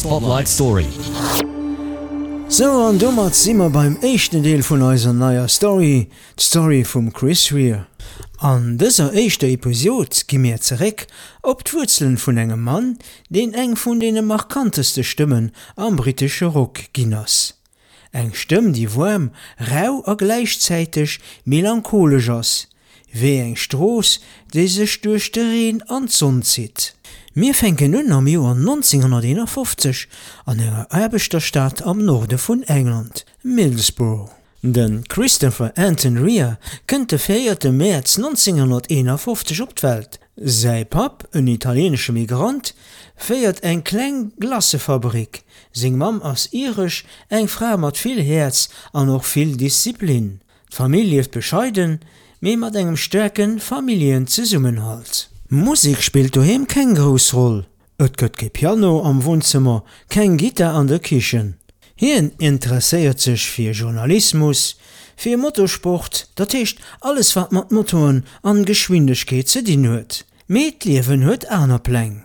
Spotlight Story. So, an dummer simmer beim echten Deel vun eiser neier Story, d'Story vum Chris Rea. An dëser eischter Episode gi mir zeréck op d'Wurzeln vun engem Mann, den eng vun dene markanteste Stimmen am britische Rock ginnners. Eng Stimm, die warm, rau a gleichzeitig melancholisch ass, wie eng Stroos, déi sech durch de Reen an d'Sonn zieht. Mir fänken nun am Joar 1951 an enger erbegter Stadt am Norde vun England, Middlesbrough. Den Christopher Anton Rea kënnt de 4. März 1951 op d'Welt. Sei Pap, een italienesche Migrant, feiert eng kleng Glassefabrik. Sing Mam ass irisch, eng Frau mat viel Herz an noch viel Disziplin. D'Familie ist bescheiden, me mat engem stärken Familienzusammenhalt. Musik spielt daheim kein groß Roll. Et gëtt ke Piano am Wohnzimmer, kein Gitter an der Kichen. Hien interessiert sich für Journalismus, für Motorsport, dat heißt alles wat mat Motoren an Geschwindigkeit zu dienen huet. Met Liewen huet aner Pläng.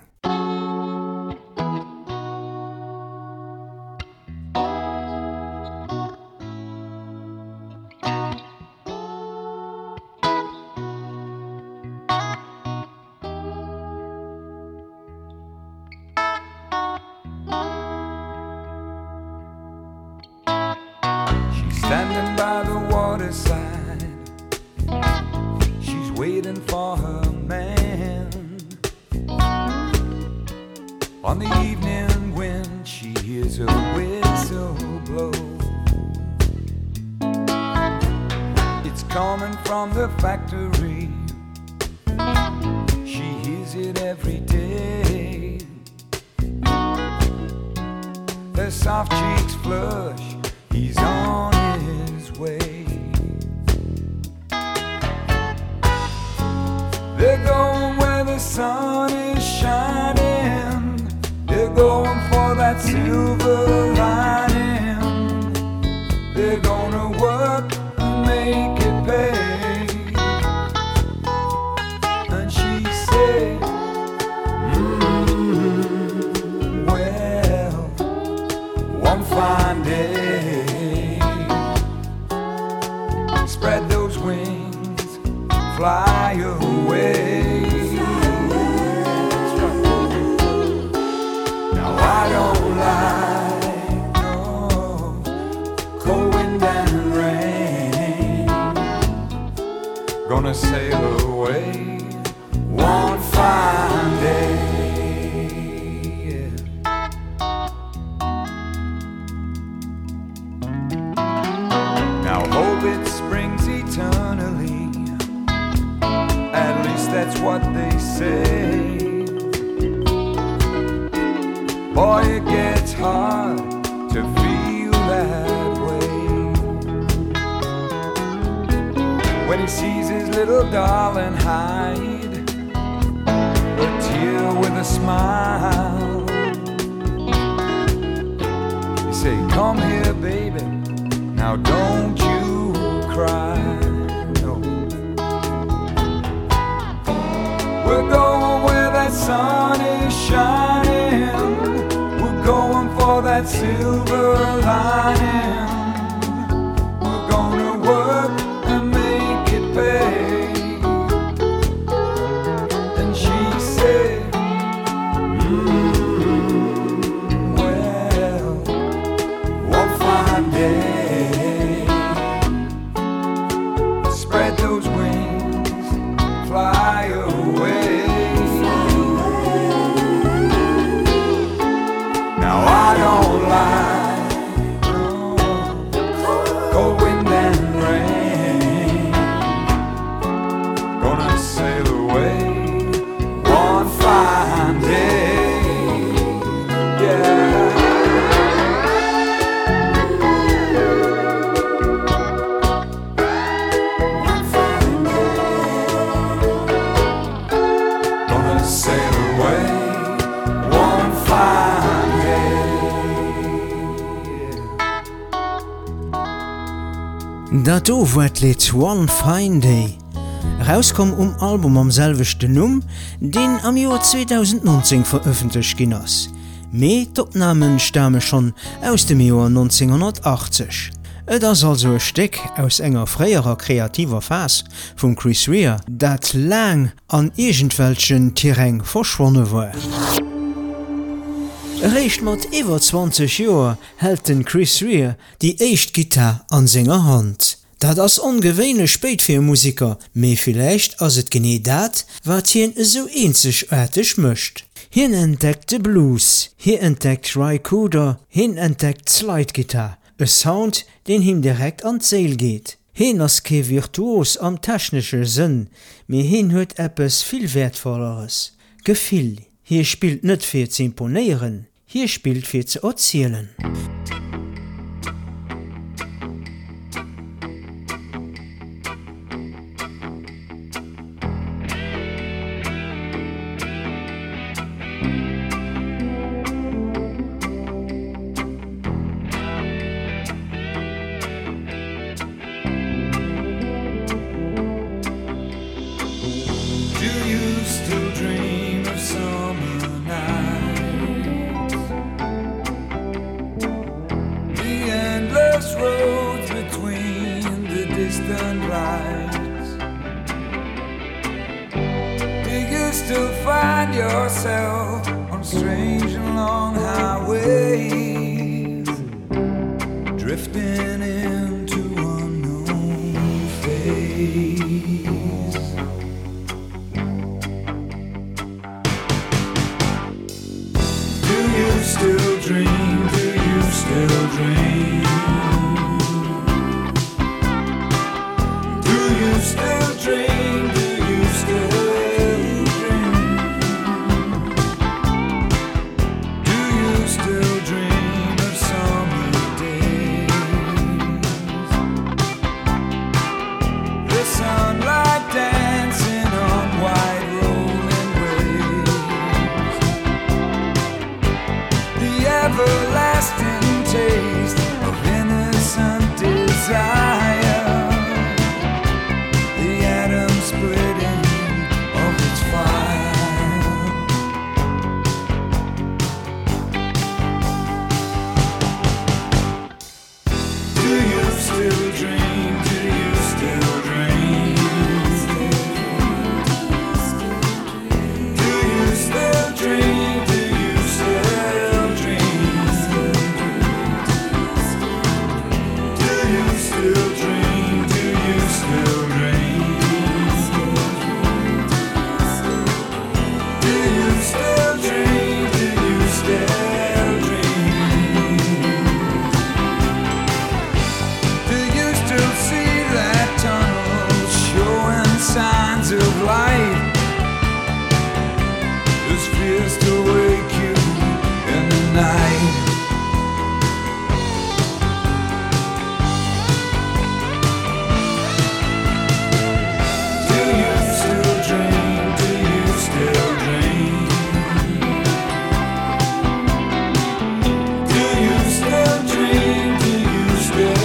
Standing by the waterside, she's waiting for her man. On the evening when she hears her whistle blow, it's coming from the factory. She hears it every day. Her soft cheeks flush, he's on his way. They're going where the sun is shining. They're going for that silver lining. They're gonna work and make it pay. And she said, well, one fine day, spread those wings, fly away. Now I don't like no cold wind and rain. Gonna sail away one fine day. Now hope it springs eternally, at least that's what they say. Boy, it gets hard to feel that way when he sees his little darling hide a tear with a smile. You say, come here, baby, now don't you cry, no. We're going where that sun is shining. We're going for that silver lining. We're gonna work and make it pay. And she said, well, one fine day, spread those wings, fly away. Now I don't like no cold wind and rain. Gonna sail away one fine day, yeah. Gonna sail away one fine day. Dat wat lied One Fine Day. Rauskom Album am selvechte Numm, den am Joar 2019 veröffentlicht gin ass. Mee d'Opnamen stamme schon aus dem Joer 1980. Et ass also e Steck aus enger fréierer kreativer Phas vum Chris Rea, dat lang an irgendwelchen Terrain verschwonne war. Reicht mat iwwer 20 Joer hält den Chris Rea die éischt Gitarre an senger Hand. Dat ass ongewéinlech spéit fir Musiker, méi vielleicht ass et genee dat, wat hien so eenzegartig mëcht. Hien entdeckt de Blues, hier entdeckt Rycooder, hin entdeckt Slide-Gitarre, e Sound, den him direkt an d'Seel geht. Hien ass ke virtuos am technischer Sinn, mir hin huet eppes viel wertvolleres. Gefill, hier spielt net fir zu imponieren, hier spielt fir zu erzielen. Still find yourself on strange and long highways, drifting into unknown phase. Do you still dream? Do you still dream? Do you still dream? Do you still everlasting taste of innocent desire, the atom splitting of its fire. Do you still dream? Do you still dream? Do you still dream? Signs of light, this fears to wake you in the night. Do you still dream? Do you still dream? Do you still dream? Do you still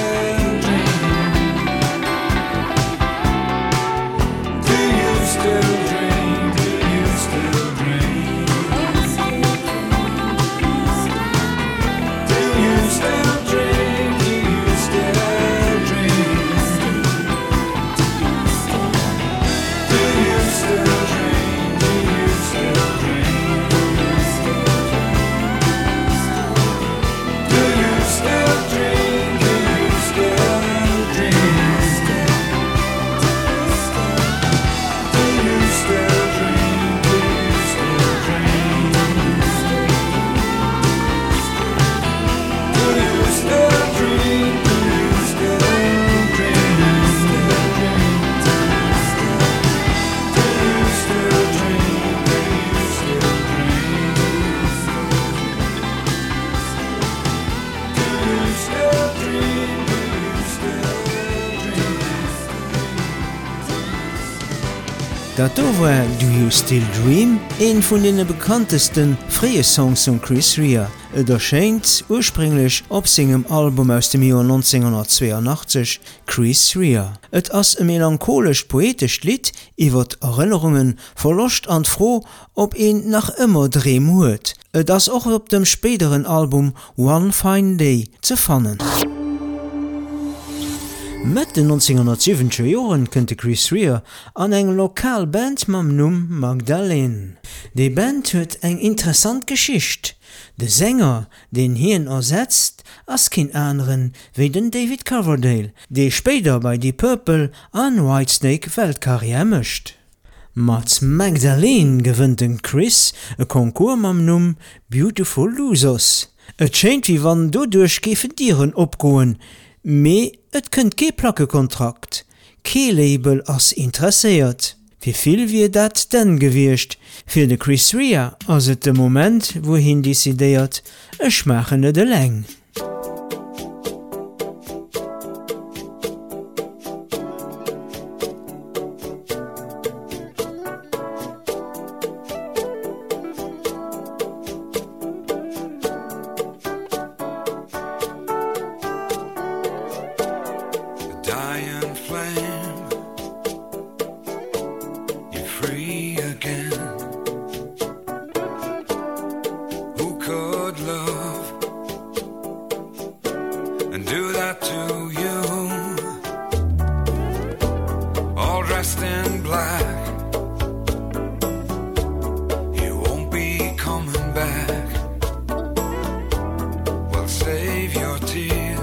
Dat war Do You Still Dream? Een vun den bekanntesten frie Songs von Chris Rea. Et erscheint ursprünglich op singem Album aus dem Jahr 1982 Chris Rea. Et ass e melancholisch-poetisch Lied iwwer Erinnerungen, Verlust an froh, ob een nach immer Dream huet. Et ass auch op dem späteren Album One Fine Day ze fannen. Mit den 1970er Jahren könnte Chris Rea an eng Lokalband mam Numm Magdalene. Die Band huet eng interessant Geschicht. De Sänger, den hien ersetzt, ass kein anderen wie den David Coverdale, der später bei Deep Purple an Whitesnake Weltkarriere mischt. Mat Magdalene gewinnt den Chris e Konkurs mam Numm Beautiful Losers. Et scheint wie wann dodurch gefen Dieren opgoen, me et kënnt ke Plakekontrakt. Ke Label ass interessiert. Wieviel wie dat denn gewircht? Für de Chris Rea ass et de Moment, wohin desideiert, e schmachende de Läng. Dying flame, you're free again. Who could love and do that to you? All dressed in black, you won't be coming back. Well, save your tears.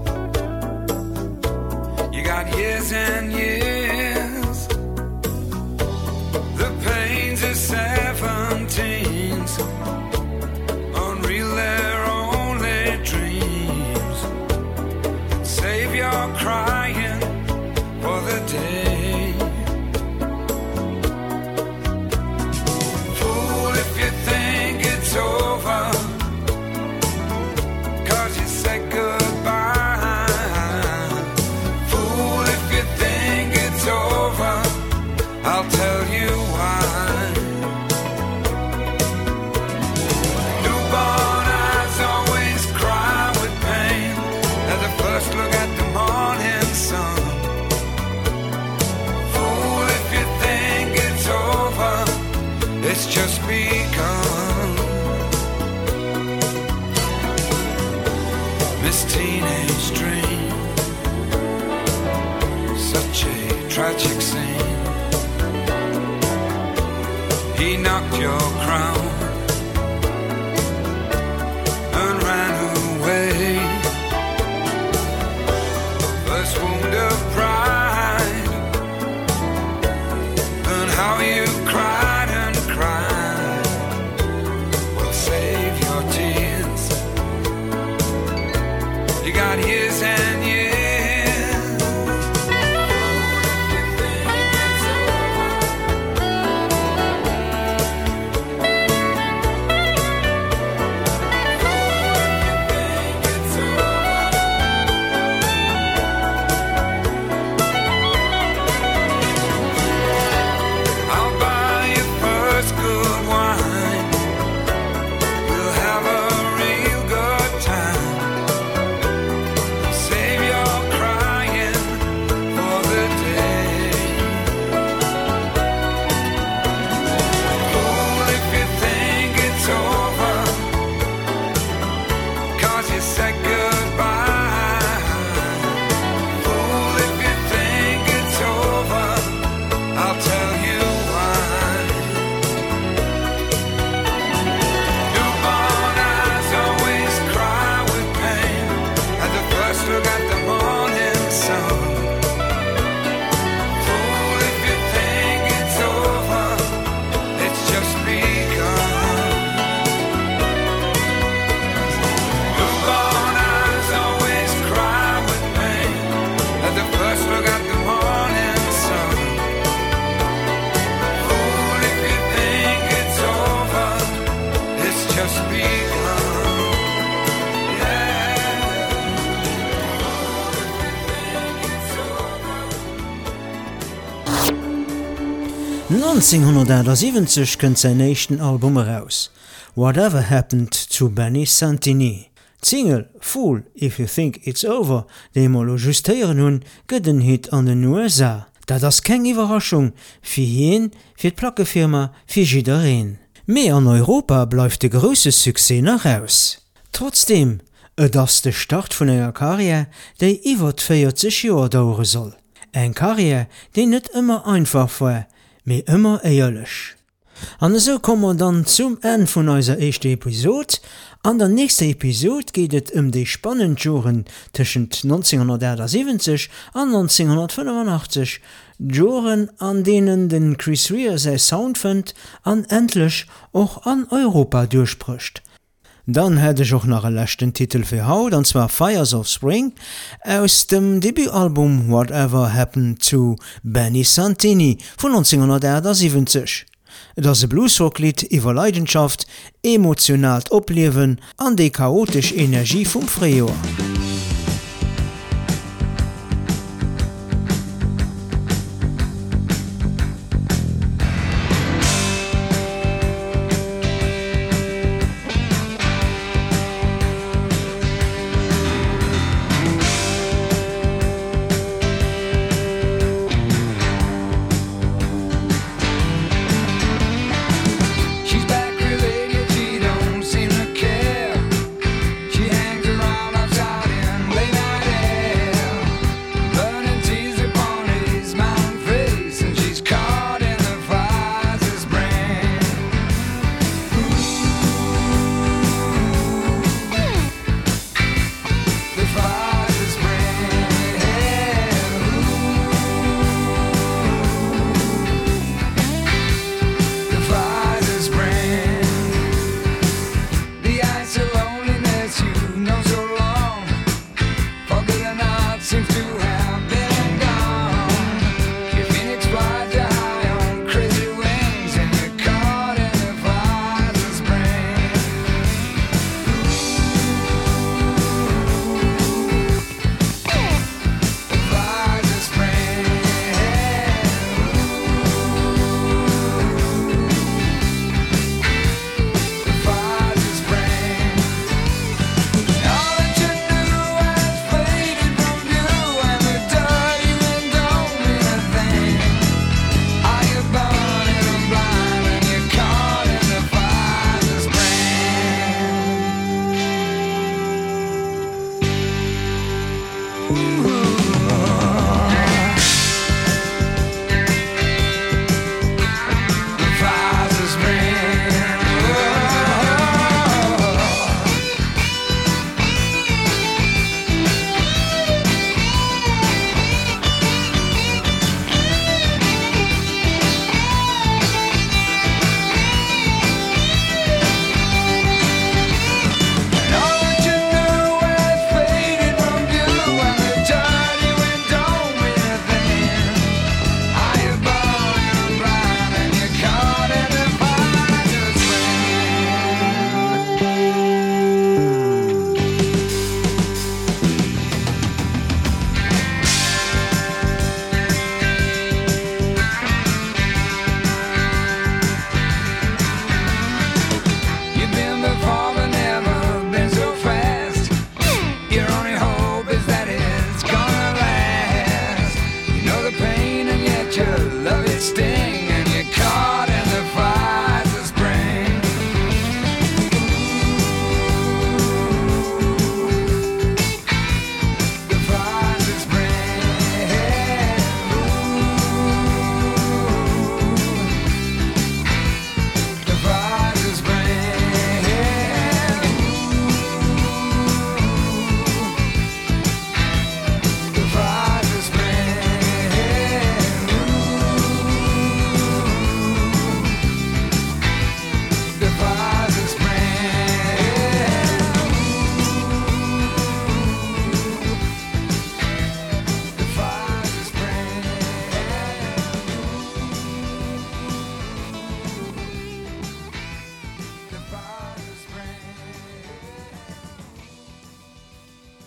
Years and years, the pains of 17s, unreal they're only dreams. Save your crying for the day. Fool if you think it's over, 'cause you said goodbye. I'll tell you why. Newborn eyes always cry with pain at the first look at the morning sun. Fool if you think it's over, it's just begun. Miss Teenage Dream, such a tragic scene. He knocked your crown and ran away. First wound of pride, and how you cried and cried. Well, save your tears. You got years and years. In 1970 kënnt sein nächsten Album heraus. Whatever Happened to Benny Santini. Single Fool If You Think It's Over, déi mal lo justéieren hunn, gëtt den Hit an den USA. Dat ass keng Iwerraschung fir hien, fir d'Plackefirma, fir jidereen. Mee an Europa bleifft de grösse Succès nach aus. Trotzdem, et ass de Start vun enger Karriere, déi iwwer 40 Joer daure soll. Eng Karriere, déi net immer einfach war, méi immer eierlech. An so kommen dann zum Ende vun eiser echte Episode. An der nächste Episode geht es die spannenden Joren zwischen 1970 und 1985. Joren, an denen den Chris Rea sein Sound findet und endlich auch an Europa durchbricht. Dann hätte ich auch noch einen letzten Titel für heute, und zwar Fires of Spring aus dem Debütalbum Whatever Happened to Benny Santini von 1970. Das ist ein Bluesrocklied über Leidenschaft, emotional Opleben an die chaotische Energie vom Frühjahr.